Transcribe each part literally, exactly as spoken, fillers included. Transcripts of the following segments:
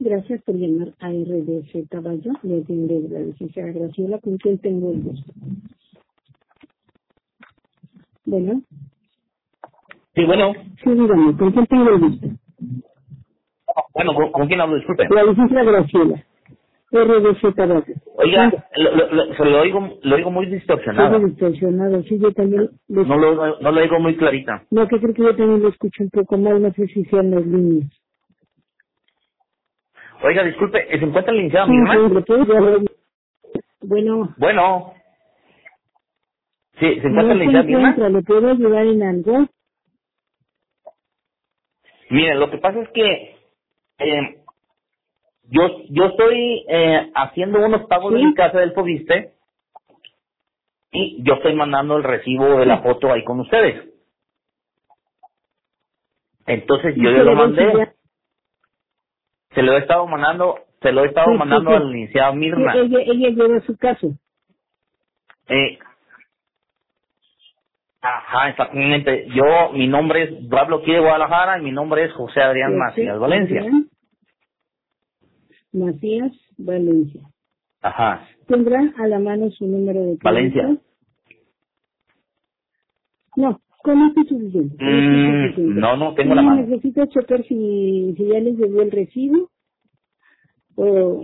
Gracias por llamar a R D C Caballo. Le atiende la licenciada Graciela, con quien tengo el gusto. Bueno. Sí, bueno. Sí, dígame, ¿con quién tengo el gusto? Bueno, ¿con, con quién hablo? Disculpe. La licenciada Graciela. R D C Caballo. Oiga, lo, lo, lo, se lo oigo, lo oigo muy distorsionado. Sí, distorsionado. Sí, yo también... No lo, no lo oigo muy clarita. No, que creo que yo también lo escucho un poco mal. No sé si sean las líneas. Oiga, disculpe, ¿se encuentra el licenciado Sí, Mirna? sí, ¿le puedo llamar? Bueno, Bueno. Sí, ¿se no encuentra el se licenciado encuentra. Mirna? ¿Le puedo ayudar en algo? Miren, lo que pasa es que eh, yo yo estoy eh, haciendo unos pagos de mi Sí, casa del Fobiste y yo estoy mandando el recibo de la sí. foto ahí con ustedes. Entonces Y yo ya lo quiero ver si mandé. ya... Se lo he estado mandando, se lo he estado Sí, sí, mandando sí. al licenciado Sí, Mirna. ella, ella lleva su caso. Eh, Ajá, exactamente. Yo, mi nombre es, yo hablo aquí de Guadalajara y mi nombre es José Adrián José Macías Valencia. Adrián Macías Valencia. Ajá, ¿Tendrá a la mano su número de Valencia. crédito? No, con esto es suficiente. Con esto es Mm, suficiente. no, no tengo la Sí, mano. necesito checar si, si ya les llegó el recibo o...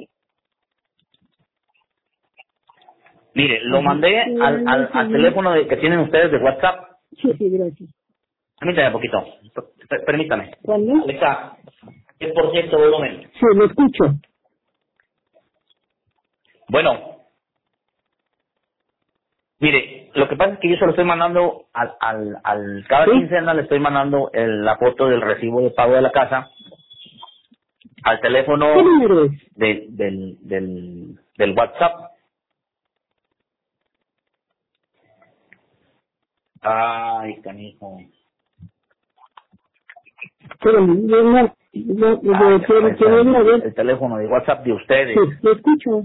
Mire, lo Ajá. mandé Si ya al, les al, al llegó... teléfono de, que tienen ustedes de WhatsApp. Sí, sí, gracias. Permítame un poquito. Per- Permítame. ¿Cuándo? Alexa, diez por ciento volumen. Sí, lo escucho. Bueno, mire, lo que pasa es que yo se lo estoy mandando al, al, al cada ¿Sí? quincena le estoy mandando el- la foto del recibo de pago de la casa al ¿Qué teléfono número es? de, del, del, del WhatsApp. Ay, canijo. Pero yo no... Yo, yo, Ay, yo, quiero es quiero el, ver. el teléfono de WhatsApp de Sí, ustedes. lo escucho.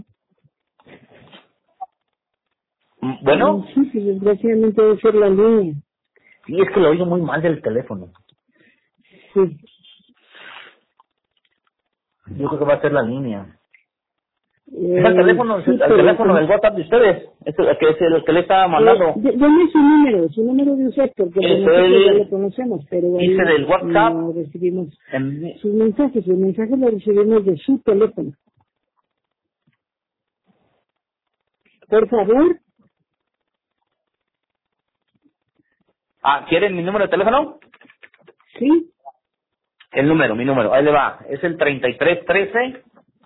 Mm, Mm, Bueno, Sí, sí, desgraciadamente debe ser la línea. sí, es que lo oigo muy mal del teléfono. Sí. Yo creo que va a ser la línea. Es el Eh, teléfono, es sí, el, el pero teléfono como... del WhatsApp de ustedes. Es el que, es el que le estaba Eh, mandando. de- deme su número, su número de usted, porque de Es nosotros ya lo el, conocemos, pero dice ahí del WhatsApp. no recibimos En, sus mensajes. Sus mensajes los recibimos de su teléfono. Por favor, ah, ¿quieren mi número de teléfono? sí, El número, mi número. Ahí le va. Es el treinta y tres trece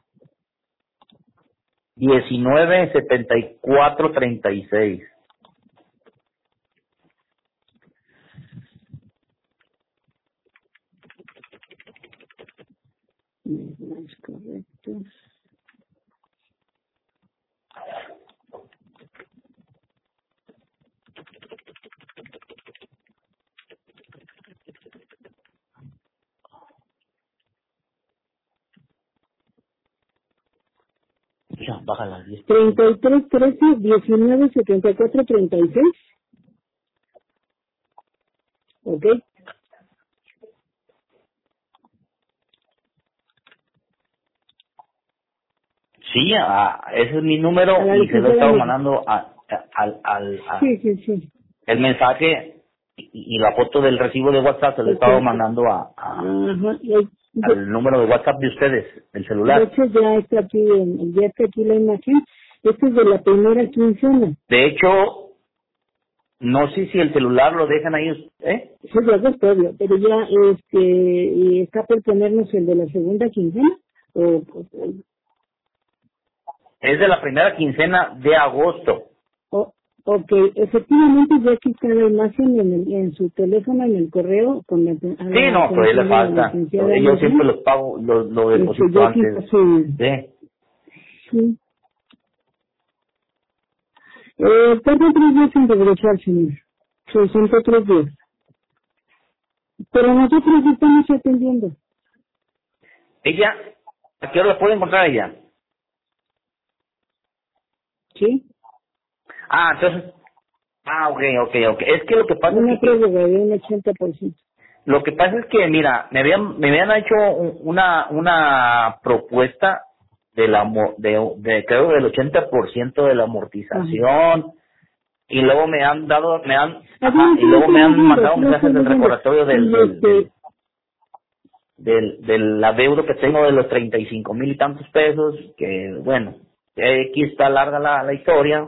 diecinueve setenta y cuatro treinta y seis. no es correcto. Ya, bájala al diez por ciento. treinta y tres trece diecinueve setenta y cuatro treinta y seis, ¿ok? Sí, ah, ese es mi A número la y se lo he licenciada estado Miguel. mandando a, a- al, al, a- Sí, sí, sí. el mensaje y, y la foto del recibo de WhatsApp se lo he Ok. estado mandando a, a- Ajá. Y hay- de, al número de WhatsApp de ustedes, el de celular. hecho, ya está aquí, en- ya está aquí la imagen. Esto es de la primera quincena. De hecho, no sé si el celular lo dejan ahí, ¿eh? Sí, de agosto, obvio, pero ya este, y está por ponernos el de la segunda quincena. O, o, Es de la primera quincena de agosto. o- ok, efectivamente ya aquí está la imagen en, el, en su teléfono, en el correo, con la, a Sí, la no, todavía le atención de la falta. licenciada Yo siempre misma. los pago, lo, lo Este, deposito ya aquí antes. está su... ¿Sí? Sí. Eh, tarda tres días en regresar, señor. sesenta y tres días. Pero nosotros estamos atendiendo. Ella, ¿a qué hora la puede encontrar ella? ¿Sí? Ah, entonces, ah, ok, ok, ok. Es que lo que pasa es Una que, que prórroga de un ochenta por ciento. Lo que pasa es que, mira, me habían, me habían hecho un- una, una propuesta de la, mo- de, de creo del ochenta por ciento de la amortización, y luego me han dado, me han, ajá, y luego me han mandado mensajes del recordatorio del, del, del, del, del adeudo que tengo de los treinta y cinco mil y tantos pesos, que bueno, aquí está larga la, la historia.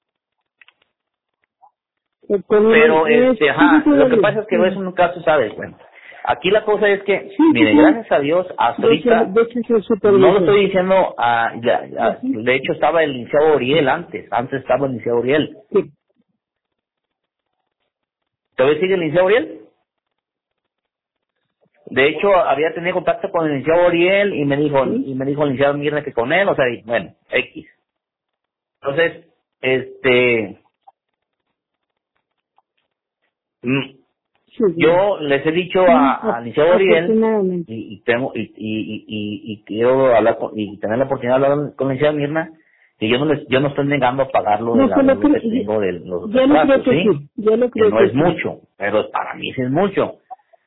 Pero, este, ajá, lo que pasa es que es un caso, ¿sabes? Bueno, aquí la cosa es que, Sí, mire, sí, gracias a Dios, hasta de hecho, ahorita, de hecho es el no lo supervisor. estoy diciendo, ah, ya, ya, Ujú. de hecho estaba el licenciado Uriel antes, antes estaba el licenciado Uriel. Sí. ¿Todavía sigue el licenciado Uriel? De hecho, había tenido contacto con el licenciado Uriel y me dijo, Sí. y me dijo el licenciado Mirna que con él, o sea, y, bueno, X. Entonces, este, mm, Sí, sí. yo les he dicho Sí, a, a licenciado Uriel, afortunadamente. y, y tengo y, y, y, y, y quiero hablar con, y tener la oportunidad de hablar con la licenciada Mirna, que yo no les, yo no estoy negando a pagar lo de No, la pero deuda que creo- tengo de los yo lo creo retrasos, que ¿sí? sí, yo lo Que creo no que es sí. mucho, pero para mí sí es mucho.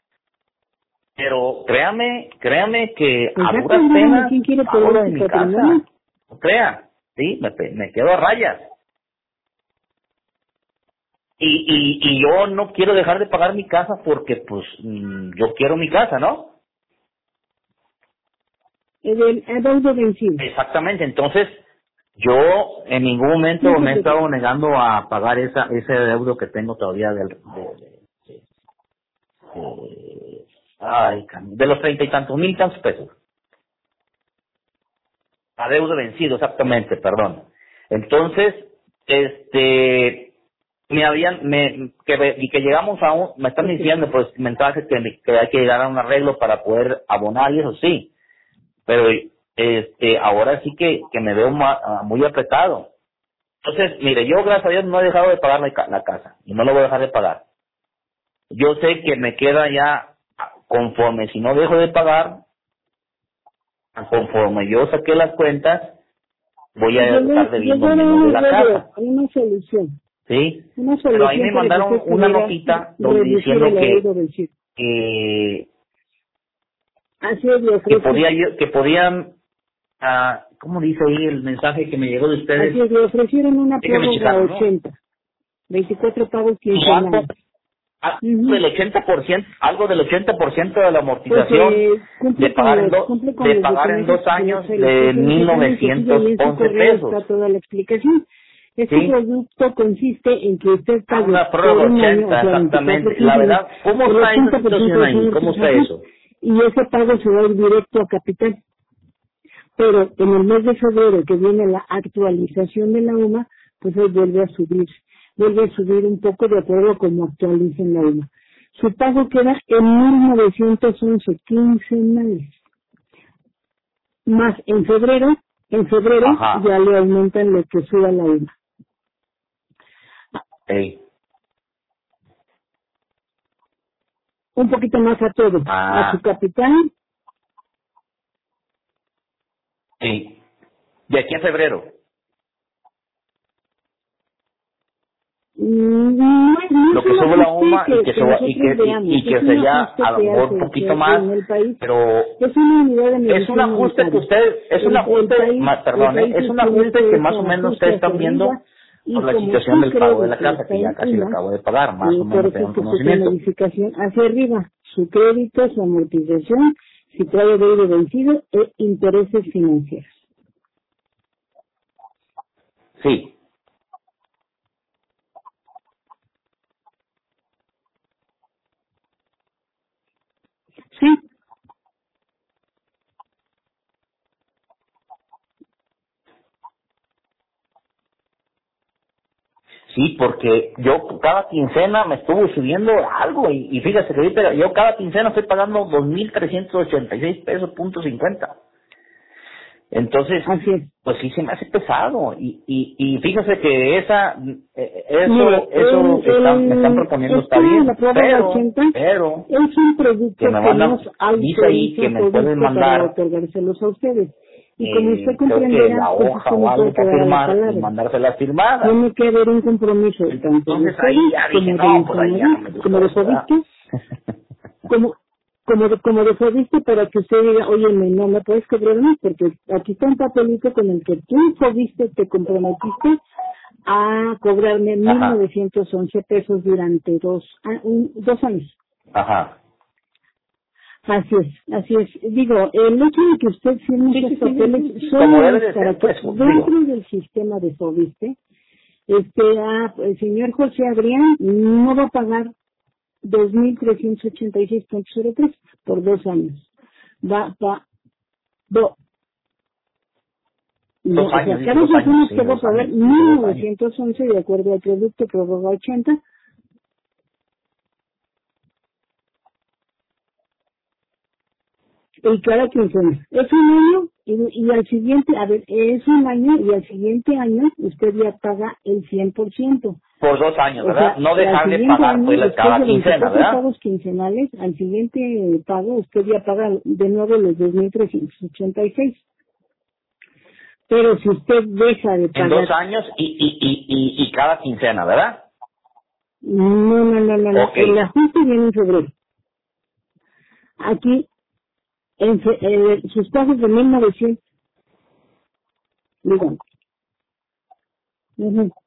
Pero créame, créame que Pues a ya duras dígame penas quién quiere pago lo perder de su mi patrimonio. casa. No crea, sí, me, pe- me quedo a rayas. Y, y, y yo no quiero dejar de pagar mi casa porque, pues, mm, yo quiero mi casa, ¿no? El, el adeudo vencido. Exactamente, entonces, yo en ningún momento No se me he estado preocupe. negando a pagar esa ese deudo que tengo todavía del, de, de, de- de- ay, can- de los treinta y tantos mil tantos pesos. Adeudo vencido, exactamente, perdón. Entonces, este, me habían, me, que, ve- y que llegamos a un, me están diciendo, pues, mensajes que, me- que hay que llegar a un arreglo para poder abonar y eso sí, pero, este, ahora sí que, que me veo ma- ah, muy apretado. Entonces, mire, yo gracias a Dios no he dejado de pagar la, ca- la casa, y no lo voy a dejar de pagar. Yo sé que me queda ya, ah, conforme, si no dejo de pagar, conforme yo saqué las cuentas, voy a Yo le, estar yo debiendo le menos de doy la una, casa, una solución. ¿sí? Una Pero ahí solución me para que mandaron usted una pudiera notita donde reducir diciendo el que adeudo vencido. que, Así es, le que ofrece. podía yo, que podían, ah, ¿cómo dice ahí el mensaje que me llegó de Así ustedes? es, le ofrecieron una Déjenme prórroga a checarlo, ¿no? ochenta. veinticuatro pagos Como algo, quincenales. algo Ujú. del ochenta por ciento, algo del ochenta por ciento de la Pues amortización eh, de cumple con pagar en los do, cumple con de los pagar en documentos dos que se años se les de puso en mil ese trámite, sí, y novecientos ahí en su once correo pesos, está toda la explicación. Este ¿sí? producto consiste en que usted Ah, pague una por prórroga un año, o ochenta, sea, veinticuatro exactamente. La quincenas, verdad, ¿cómo el está esa ochenta por ciento situación de su ahí? ¿Cómo está amortización, eso? y ese pago se va a ir directo a capital. Pero en el mes de febrero, que viene la actualización de la U M A, pues hoy vuelve a subir, vuelve a subir un poco de acuerdo a cómo actualicen la U M A. Su pago queda en mil novecientos once quincenales. Más en febrero, en febrero Ajá. ya le aumentan lo que suba la U M A. Ey. Un poquito más a todo, a su Ah, capital. sí. De aquí a febrero. Mm, No, no Lo es que un sube la ajuste U M A y que, que que suba, y nosotros que, veamos, y, y que es un sería ajuste a lo que mejor un hace, que poquito hace más, en el país. pero Es una unidad de es medición un ajuste que monetaria. usted, es un El, el ajuste, país, ma- el perdón, ¿eh? país es un estima ajuste que ese más o menos ajuste ustedes hacia están viendo arriba por y la como situación su del pago de la crédito casa, está que ya en casi la uno, acabo de pagar, más o y por menos eso tengo es que se hace una conocimiento. modificación hacia arriba. Su crédito, su amortización, si trae deuda vencido e intereses financieros. Sí, Sí, sí, porque yo cada quincena me estuvo subiendo algo y, y fíjese que ahorita yo cada quincena estoy pagando dos mil trescientos ochenta y seis pesos punto cincuenta. Entonces, así es. pues sí se me hace pesado y y, y fíjese que esa eh, Mire, eso eso el, que están me están el, proponiendo está esta, la bien, prórroga pero ochenta pero es un producto que me que mandan, nos dice ahí que autoriza me pueden Codisco para mandar otorgárselos a ustedes. Y como usted eh, creo que la comprenderá, pues hoja usted o no puede algo para quedar a la firmar y palabra. mandárselas firmadas. Tiene que haber un compromiso tanto de Entonces ahí ustedes ya dije, como de no, pues ahí ya no Infonavit, me como gustó de eso, ¿verdad? Codisco. como como de, como de Fobiste para que usted diga, oye, no me puedes cobrar más, porque aquí está un papelito con el que tú, Fobiste, te comprometiste a cobrarme mil novecientos once pesos durante dos, ah, un, dos años. Ajá. Así es, así es. Digo, el hecho de que usted firme Sí, esos sí, sí, papeles sí, sí, sí. solo Como debe es de para ser, que pues, digo. dentro del sistema de Fobiste, este, ah, el señor José Adrián no va a pagar dos mil trescientos ochenta y seis punto cero tres por dos años. Va, va, do, no, Dos o sea, años, dice, cada dos persona años, sí, usted va a dos pagar años, dice, dos mil años. novecientos once de acuerdo al producto prórroga ochenta y cada quincena. Es un año y, y al siguiente, a ver, es un año y al siguiente año usted ya paga el cien por ciento. Por dos años, O ¿verdad? sea, No al dejar de siguiente pagar año, pues después cada de quincena, veinticuatro ¿verdad? pagos quincenales, al siguiente pago usted ya paga de nuevo los dos mil trescientos ochenta y seis. Pero si usted deja de En dos pagar, años y, y, y, y, y cada quincena, ¿verdad? no, no, no, no, no, Ok. el ajuste viene en febrero. Aquí, en fe- eh, sus pagos de mil novecientos, digan, ujú,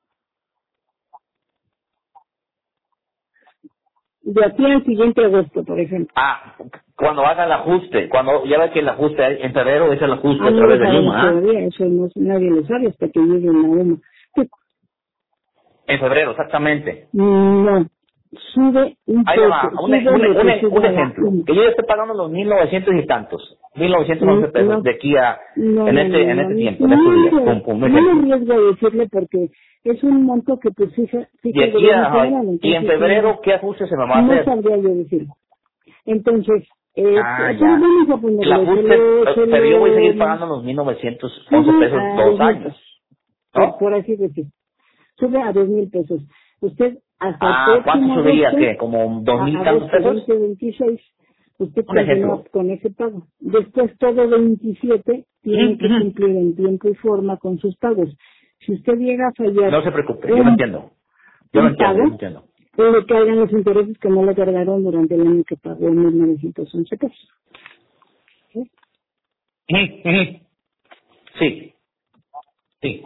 de aquí al siguiente agosto, por ejemplo. Ah, cuando haga el ajuste, cuando ya ve que el ajuste en febrero es el ajuste Ah, a no través lo de sabemos Luma, ¿ah? todavía, eso no, nadie lo sabe hasta que llegue la U M A. Pues, En febrero, exactamente. no, sube un Ahí le va, poco, un, sube un, lo que un, un sube a la ejemplo, U M que yo esté pagando los mil novecientos y tantos, mil novecientos A. once pesos No, de aquí a, no, en no, este, no, en no, este tiempo, en no, estos días, no, pum, pum, un no me ejemplo. arriesgo a decirle porque es un monto que pues fija, fija De el aquí gobierno a, federal, y en entonces no, febrero, ¿qué ajuste se me va a no hacer? sabría yo decirlo. Entonces, eh, Ah, pero ya. vamos a El ponerle, se ajuste, lo, eh, se pero yo voy a lo seguir pagando los mil novecientos once sube pesos a dos dos mil años, pesos, por, ¿no? por así decir, sube a dos mil pesos. Usted hasta el Ah, ¿cuánto próximo subiría? agosto, ¿Qué? ¿Como dos a mil y tantos agosto pesos? veinte veintiséis, usted Un continúa ejemplo. con ese pago. Después todo veintisiete Ujú, tiene que ujú. cumplir en tiempo y forma con sus pagos. Si usted llega a fallar No se preocupe, yo lo un, entiendo. Yo lo un entiendo, pago, yo lo entiendo. le cargan los intereses que no le cargaron durante el año que pagó mil novecientos once pesos. ¿Sí? Ujú, ujú. Sí, sí.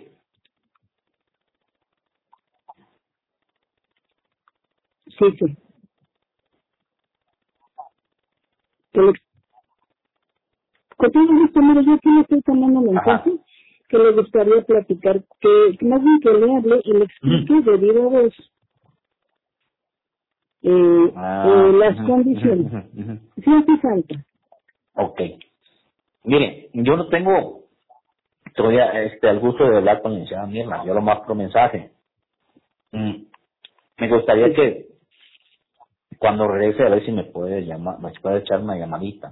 Sí, sí. Que le, con todo esto, mire, yo aquí le estoy tomando Ajá. mensaje que le gustaría platicar, que, que más bien que le hable y le Ujú. explique debido a eso, eh, eh, Ah, las ujú, ujú, condiciones. ujú, ujú. Si hace falta. Ok. Mire, yo no tengo todavía este, el gusto de hablar con la licenciada Mirna, yo lo más por mensaje. Mm, Me gustaría Sí. que cuando regrese a ver si me puede llamar, me puede echar una llamadita.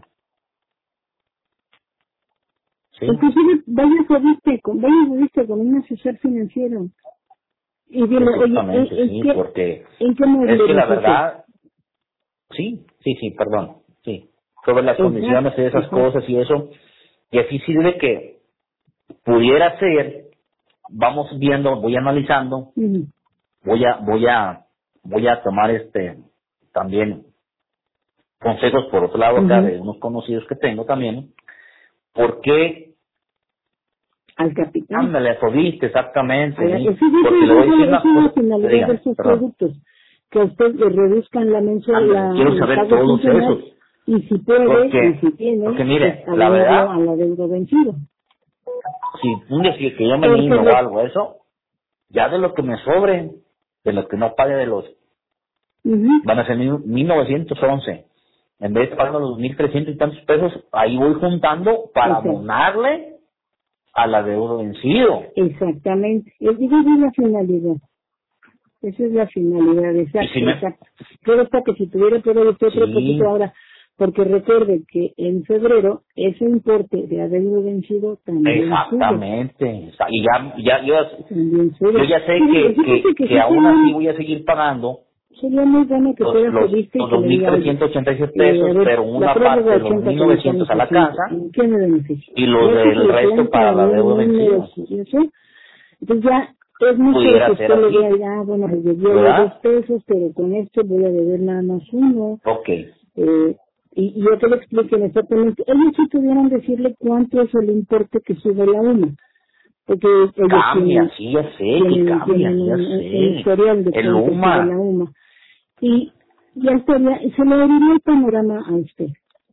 ¿Sí? Inclusive vaya a viste con, vaya a viste con un asesor financiero y dile, oye, ¿en, Exactamente, en sí, qué, porque en qué me es que la beneficia? verdad, sí, sí, sí, perdón, sí, sobre las Exacto, condiciones y esas exacto. cosas y eso, y así sirve que pudiera ser, vamos viendo, voy analizando, Ujú. voy a, voy a, voy a tomar este, también consejos por otro lado acá Ujú. de unos conocidos que tengo también, porque, Al capitán. ándale, viste A exactamente, la, eso, ¿sí? eso, Porque le eso, voy a eso decir es una una cosa, finalidad de dígame, estos perdón, productos, que a usted le reduzcan la mensual, ándale, la, quiero el saber pago todos quincenal, esos, y si puede, y porque, si porque tiene, pues mire, la abonarlo verdad, a la deuda vencido. si un día que que yo me Porque anime o lo, algo, eso, ya de lo que me sobre, de lo que no pague de los, ujú, van a ser mil- 1911. En vez de pagar los mil trescientos y tantos pesos, ahí voy juntando para exacto. abonarle a la deuda vencido. Exactamente. Es, esa es la finalidad. Esa es la finalidad, Y si exacto, me, exacto. Claro está que si tuviera todo esto otro poquito sí, ahora, porque recuerde que en febrero ese importe de haberlo vencido también sube, exactamente. O sea, y ya, ya, yo, también yo sube. ya sé Pero que, fíjate que, que que sí aún sería, así voy a seguir pagando sería muy bueno que los, fuera los, feliz y los que le diga, oye, dos mil trescientos ochenta y seis eh, a pesos, ver, pero la una parte prórroga de los ochenta que me están mil novecientos a la ofreciendo, casa ¿en qué me beneficia? y los Y eso que del le resto cuenta para a la mil deuda vencida. números y eso, entonces ya es mucho de que Pudiera ser usted le así, diga, ah, bueno, pues debió de dos ¿verdad? pesos, pero con esto voy a deber nada más uno. Ok. eh, y, y yo que le expliquen exactamente, ellos sí pudieran decirle cuánto es el importe que sube la U M A, porque ellos Cambia, tienen, sí, ya sé, que tienen, cambia, tienen ya un, un sé. historial de El cuánto sube la UMA, U M A. Y ya estaría, se le daría el panorama a usted.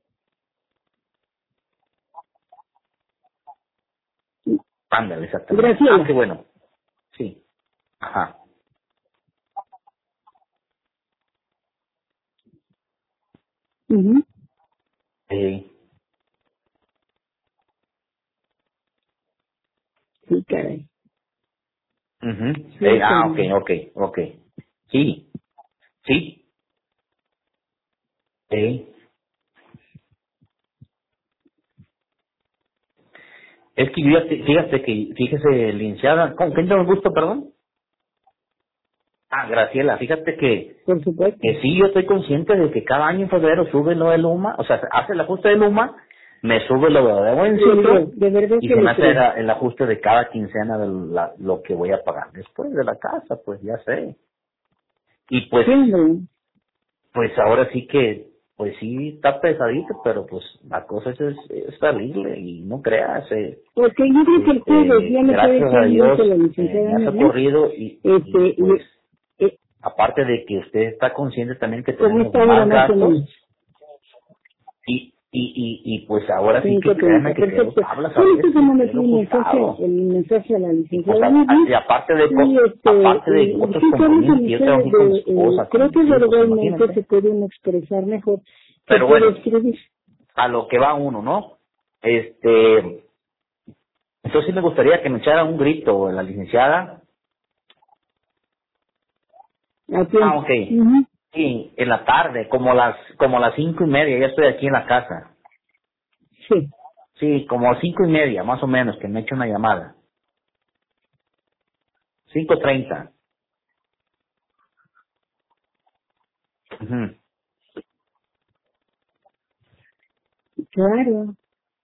ándale, exactamente. Ah, qué Graciela. bueno. Sí. Ajá. Ujú. Sí. Sí, caray. Ujú. Sí, Eh, ah, ok, caray. ok, ok. Sí, sí. Sí. Es que fíjate, fíjate que, fíjese, licenciada, ¿con quién tengo el gusto, perdón? Ah, Graciela, fíjate que, Por supuesto. que sí, yo estoy consciente de que cada año en febrero sube lo del UMA, o sea, hace el ajuste del UMA, me sube lo de Le creo, vencido de verdad y que se me le hace creo. la- el ajuste de cada quincena de la- lo que voy a pagar después de la casa, pues ya sé. Y pues, Sí, hombre. pues ahora sí que, pues sí está pesadito, pero pues la cosa es, es, es salirle y no creas, eh, Porque yo creo que el jueves este, ya le puede gracias a echar un grito a la Dios eh, licenciada me ha Norma, socorrido y, y este, pues y, eh, aparte de que usted está consciente también que ¿cómo tenemos está ahora más más o menos? gastos y y y, y pues ahora sí que cinco treinta, créanme que quedo perfecto. tablas a Solo esto veces, como me quedo el mensaje, ajustado el mensaje a la y pues licenciada a- a- Norma, y aparte de y co- este, aparte de y, y otros sí, claro que compromisos que yo tengo usted, aquí con mi de, eh, esposa, con creo que mis hijos, verbalmente se imagínate. puede uno expresar mejor que Pero puede bueno, escribir. a lo que va uno, ¿no? Este, entonces sí me gustaría que me echara un grito la licenciada. A Ah, tiempo. ok. Ujú. Sí, en la tarde, como las como las cinco y media, ya estoy aquí en la casa. Sí, Sí, como cinco y media, más o menos, que me eche una llamada. Cinco treinta. Ujú. claro.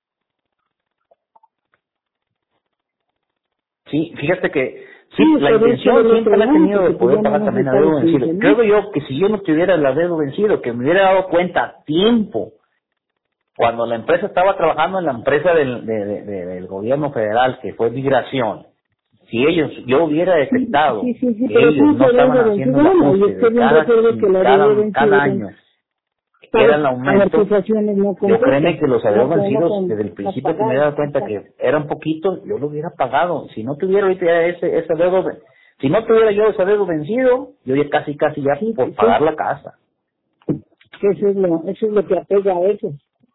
Sí, fíjate que Sí, sí, la por eso intención del siempre otro la he lado, tenido porque de pues poder ya no pagar hemos también a estado dedo vencido. quince mil. Creo yo que si yo no tuviera el dedo vencido, que me hubiera dado cuenta a tiempo, cuando la empresa estaba trabajando en la empresa del, de- de- de- del gobierno federal, que fue migración, si ellos, yo hubiera Sí, detectado sí, sí, sí, que pero ellos puso no estaban deuda haciendo vencida. el Bueno, y ajuste usted de bien cada, recuerda que quin- la deuda cada, cada vencida eran año, que era pagos, el aumento, amortizaciones no yo créeme completas, que los no adeudos con, no vencidos, con, desde el no principio que me he pagadas. dado cuenta Exacto. que eran poquitos, yo lo hubiera pagado. Si no tuviera ahorita ya ese, ese adeudo, ve- si no tuviera yo ese adeudo vencido, yo ya casi, casi ya Sí, por sí, pagar la casa. eso es lo, eso es lo que apega a eso.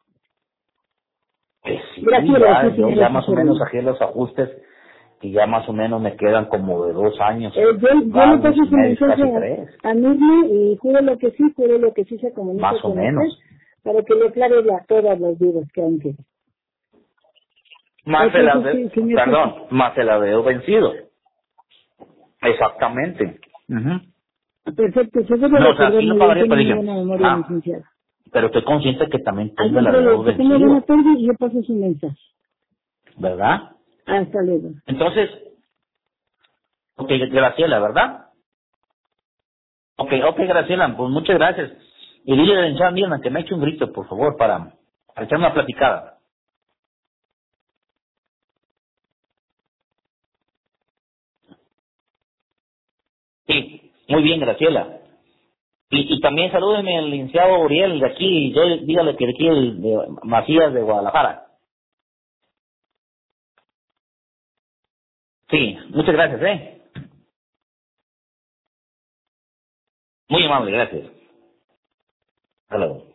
Que sí, Gracias, sí, ya, yo señora ya más o menos Cicerone. saqué los ajustes que ya más o menos me quedan como de dos años Eh, yo, yo le pagos paso y su medio, mensaje casi a, tres, a Mirna y juro lo que sí, juro lo que sí se comunica más o con usted menos. para que le aclare la- todas las dudas que aún quedan. Más Ok, el sí, adeudo, señor César. perdón, más el adeudo vencido. Exactamente. Ujú. Perfecto, se debe No, o sea, recordar sí lo muy bien, pagaría, tiene pero muy digan, buena memoria, ah, licenciado. pero estoy consciente que también Al tengo el contrario, adeudo que tenga buena vencido, tarde y yo paso su mensaje. ¿verdad? Hasta luego. Entonces, ok, Graciela, ¿verdad? Ok, ok, Graciela, pues muchas gracias. Y dile a la Mirna que me eche un grito, por favor, para, para echar una platicada. Sí, muy bien, Graciela. Y, y también salúdeme al licenciado Uriel de aquí, yo dígale que de aquí el de Macías de Guadalajara. Sí, muchas gracias, ¿eh? Muy amable, gracias. Hasta luego.